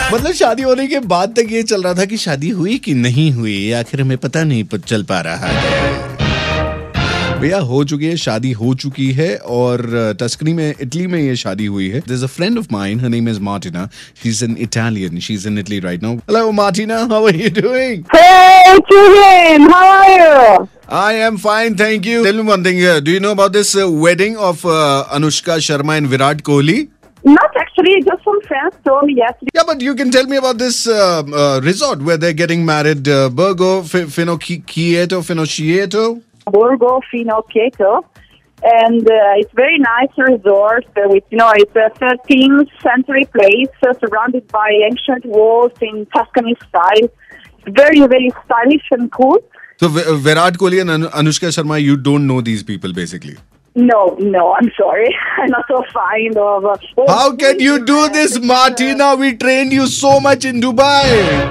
मतलब शादी होने के बाद तक ये चल रहा था कि शादी हुई कि नहीं हुई, आखिर हमें पता नहीं चल पा रहा है। भैया हो चुकी है, शादी हो चुकी है और टस्कनी में, इटली में ये शादी हुई है। There's a friend of mine, her name is Martina. She's an Italian. She's in Italy right now. Hello Martina, how are you doing? Hey, Julian, how are you? I am fine, thank you. Tell me one thing, do you know about this wedding of Anushka Sharma and Virat Kohli? Not actually, just some friends told me yesterday. Yeah, but you can tell me about this resort where they're getting married, Borgo Finocchieto. Borgo Finocchieto. And it's very nice resort with, it's a 13th century place surrounded by ancient walls in Tuscany style. Very, very stylish and cool. So Virat Kohli and Anushka Sharma, you don't know these people basically? No, I'm sorry. I'm not so fond of... How can you do this, Martina? We trained you so much in Dubai.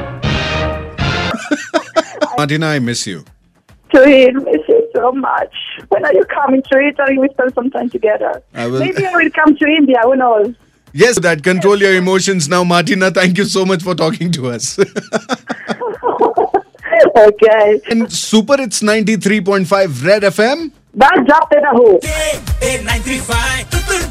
Martina, I miss you. Julian, miss you so much. When are you coming to Italy? We spend some time together. Maybe I will come to India, who knows? Yes, that control your emotions now, Martina. Thank you so much for talking to us. Okay. And Super, it's 93.5 Red FM. That's up in the hole. 93.5